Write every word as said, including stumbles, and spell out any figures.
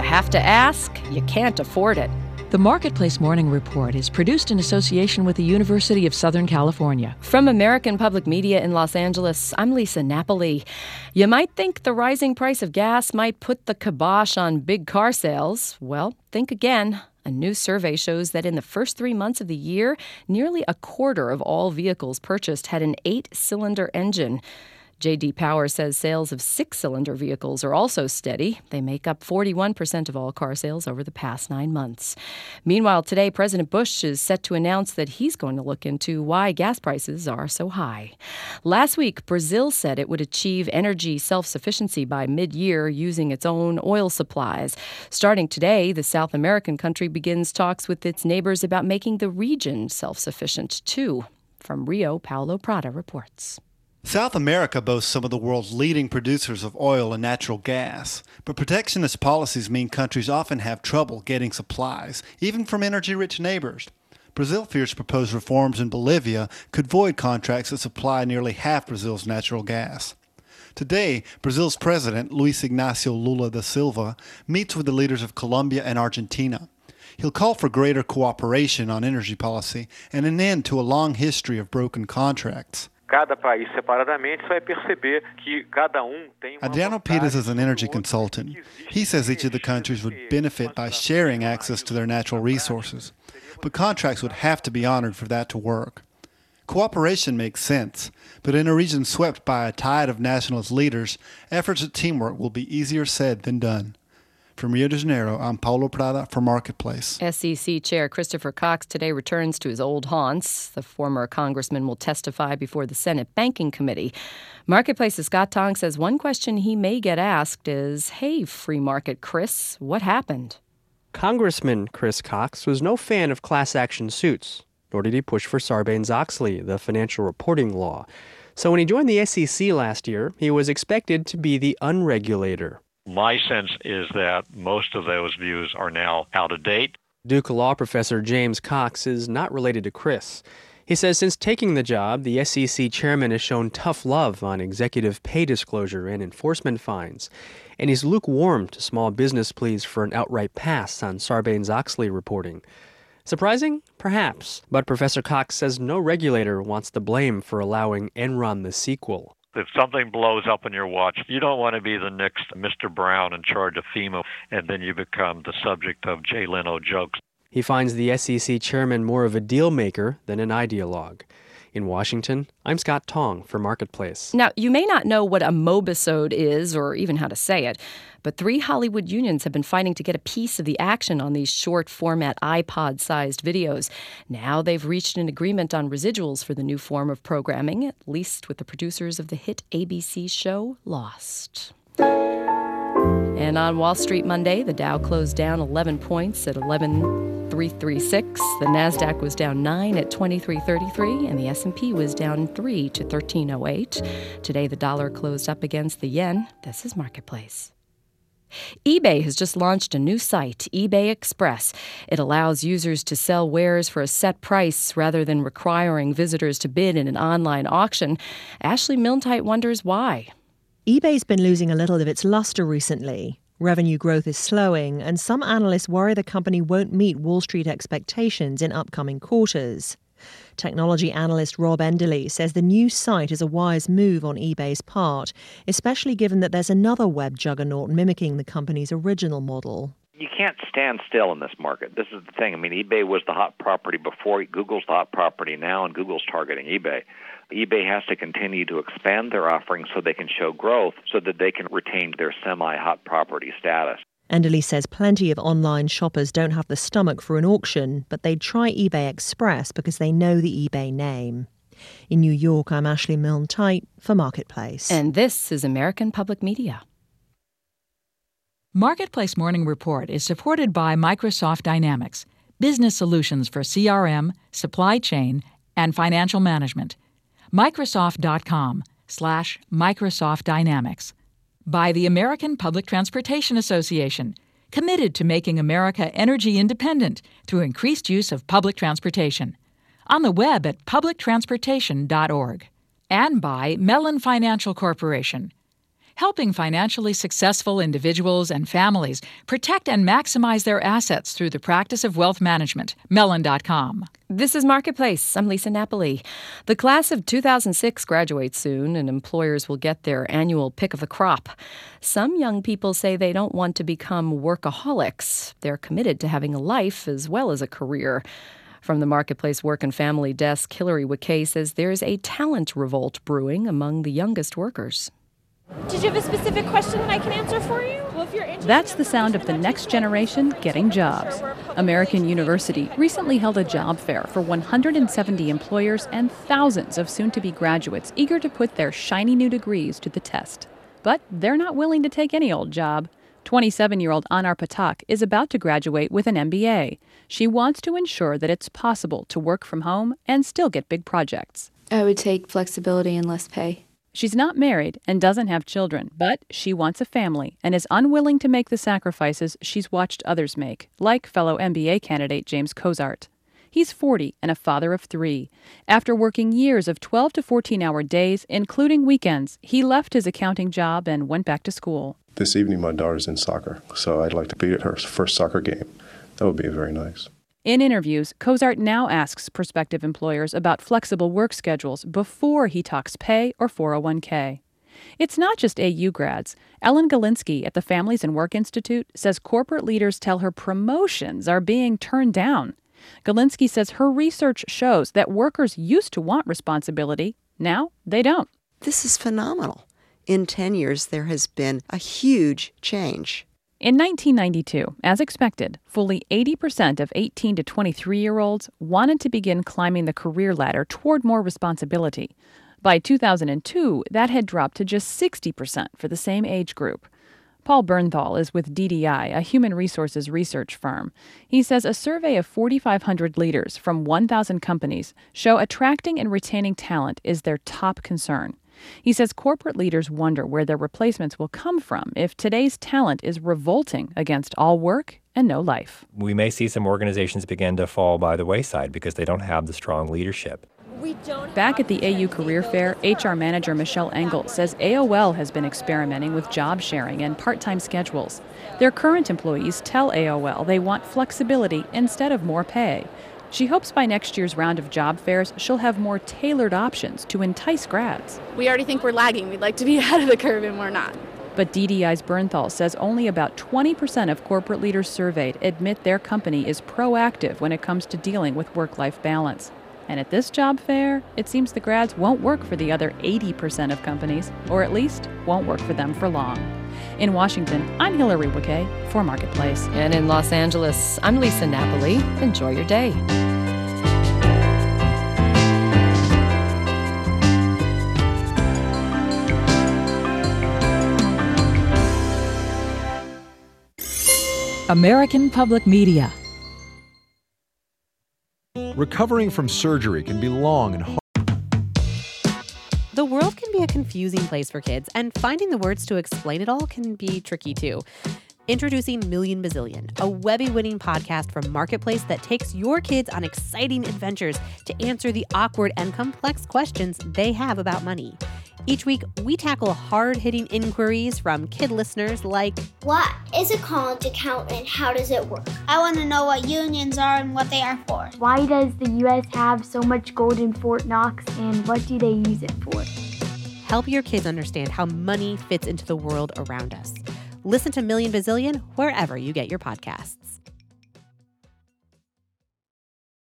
have to ask, you can't afford it. The Marketplace Morning Report is produced in association with the University of Southern California. From American Public Media in Los Angeles, I'm Lisa Napoli. You might think the rising price of gas might put the kibosh on big car sales. Well, think again. A new survey shows that in the first three months of the year, nearly a quarter of all vehicles purchased had an eight-cylinder engine. J D Power says sales of six-cylinder vehicles are also steady. They make up forty-one percent of all car sales over the past nine months. Meanwhile, today, President Bush is set to announce that he's going to look into why gas prices are so high. Last week, Brazil said it would achieve energy self-sufficiency by mid-year using its own oil supplies. Starting today, the South American country begins talks with its neighbors about making the region self-sufficient, too. From Rio, Paulo Prada reports. South America boasts some of the world's leading producers of oil and natural gas, but protectionist policies mean countries often have trouble getting supplies, even from energy-rich neighbors. Brazil fears proposed reforms in Bolivia could void contracts that supply nearly half Brazil's natural gas. Today, Brazil's president, Luiz Inácio Lula da Silva, meets with the leaders of Colombia and Argentina. He'll call for greater cooperation on energy policy and an end to a long history of broken contracts. Adriano Pires is an energy consultant. He says each of the countries would benefit by sharing access to their natural resources, but contracts would have to be honored for that to work. Cooperation makes sense, but in a region swept by a tide of nationalist leaders, efforts at teamwork will be easier said than done. From Rio de Janeiro, I'm Paulo Prada for Marketplace. S E C Chair Christopher Cox today returns to his old haunts. The former congressman will testify before the Senate Banking Committee. Marketplace's Scott Tong says one question he may get asked is, hey, free market Chris, what happened? Congressman Chris Cox was no fan of class action suits, nor did he push for Sarbanes-Oxley, the financial reporting law. So when he joined the S E C last year, he was expected to be the unregulator. My sense is that most of those views are now out of date. Duke Law professor James Cox is not related to Chris. He says since taking the job, the S E C chairman has shown tough love on executive pay disclosure and enforcement fines, and he's lukewarm to small business pleas for an outright pass on Sarbanes-Oxley reporting. Surprising? Perhaps. But Professor Cox says no regulator wants the blame for allowing Enron the sequel. If something blows up on your watch, you don't want to be the next Mister Brown in charge of FEMA, and then you become the subject of Jay Leno jokes. He finds the S E C chairman more of a deal maker than an ideologue. In Washington, I'm Scott Tong for Marketplace. Now, you may not know what a mobisode is or even how to say it, but three Hollywood unions have been fighting to get a piece of the action on these short-format iPod-sized videos. Now they've reached an agreement on residuals for the new form of programming, at least with the producers of the hit A B C show Lost. And on Wall Street Monday, the Dow closed down eleven points at eleven thousand three hundred thirty-six. The Nasdaq was down nine at twenty-three thirty-three, and the S and P was down three to thirteen oh eight. Today, the dollar closed up against the yen. This is Marketplace. eBay has just launched a new site, eBay Express. It allows users to sell wares for a set price rather than requiring visitors to bid in an online auction. Ashley Milne-Tyte wonders why. eBay's been losing a little of its luster recently. Revenue growth is slowing, and some analysts worry the company won't meet Wall Street expectations in upcoming quarters. Technology analyst Rob Enderle says the new site is a wise move on eBay's part, especially given that there's another web juggernaut mimicking the company's original model. You can't stand still in this market. This is the thing. I mean, eBay was the hot property before. Google's the hot property now, and Google's targeting eBay. eBay has to continue to expand their offerings so they can show growth so that they can retain their semi-hot property status. Enderle says plenty of online shoppers don't have the stomach for an auction, but they'd try eBay Express because they know the eBay name. In New York, I'm Ashley Milne-Tyte for Marketplace. And this is American Public Media. Marketplace Morning Report is supported by Microsoft Dynamics, business solutions for C R M, supply chain, and financial management. Microsoft.com slash Microsoft Dynamics. By the American Public Transportation Association, committed to making America energy independent through increased use of public transportation. On the web at public transportation dot org. And by Mellon Financial Corporation. helping financially successful individuals and families protect and maximize their assets through the practice of wealth management. Mellon dot com. This is Marketplace. I'm Lisa Napoli. The class of two thousand six graduates soon, and employers will get their annual pick of the crop. Some young people say they don't want to become workaholics. They're committed to having a life as well as a career. From the Marketplace Work and Family Desk, Hillary Wakay says there's a talent revolt brewing among the youngest workers. Did you have a specific question that I can answer for you? Well, if you're interested That's the sound of the next generation getting jobs. American University recently held a job fair for one hundred seventy employers and thousands of soon-to-be graduates eager to put their shiny new degrees to the test. But they're not willing to take any old job. twenty-seven-year-old Anar Patak is about to graduate with an M B A. She wants to ensure that it's possible to work from home and still get big projects. I would take flexibility and less pay. She's not married and doesn't have children, but she wants a family and is unwilling to make the sacrifices she's watched others make, like fellow M B A candidate James Cozart. He's forty and a father of three. After working years of twelve to fourteen-hour days, including weekends, he left his accounting job and went back to school. This evening, my daughter's in soccer, so I'd like to be at her first soccer game. That would be very nice. In interviews, Cozart now asks prospective employers about flexible work schedules before he talks pay or four oh one k. It's not just A U grads. Ellen Galinsky at the Families and Work Institute says corporate leaders tell her promotions are being turned down. Galinsky says her research shows that workers used to want responsibility. Now they don't. This is phenomenal. In ten years, there has been a huge change. In nineteen ninety-two, as expected, fully eighty percent of eighteen to twenty-three-year-olds wanted to begin climbing the career ladder toward more responsibility. By two thousand two, that had dropped to just sixty percent for the same age group. Paul Bernthal is with D D I, a human resources research firm. He says a survey of four thousand five hundred leaders from one thousand companies show attracting and retaining talent is their top concern. He says corporate leaders wonder where their replacements will come from if today's talent is revolting against all work and no life. We may see some organizations begin to fall by the wayside because they don't have the strong leadership. We don't Back at the A U Career Fair, H R manager Michelle Engel says A O L has been experimenting with job sharing and part-time schedules. Their current employees tell A O L they want flexibility instead of more pay. She hopes by next year's round of job fairs, she'll have more tailored options to entice grads. We already think we're lagging. We'd like to be ahead of the curve, and we're not. But D D I's Bernthal says only about twenty percent of corporate leaders surveyed admit their company is proactive when it comes to dealing with work-life balance. And at this job fair, it seems the grads won't work for the other eighty percent of companies, or at least won't work for them for long. In Washington, I'm Hillary Wakay for Marketplace. And in Los Angeles, I'm Lisa Napoli. Enjoy your day. American Public Media. Recovering from surgery can be long and hard. The world can be a confusing place for kids, and finding the words to explain it all can be tricky too. Introducing Million Bazillion, a Webby-winning podcast from Marketplace that takes your kids on exciting adventures to answer the awkward and complex questions they have about money. Each week, we tackle hard-hitting inquiries from kid listeners like, what is a college account and how does it work? I want to know what unions are and what they are for. Why does the U S have so much gold in Fort Knox and what do they use it for? Help your kids understand how money fits into the world around us. Listen to Million Bazillion wherever you get your podcasts.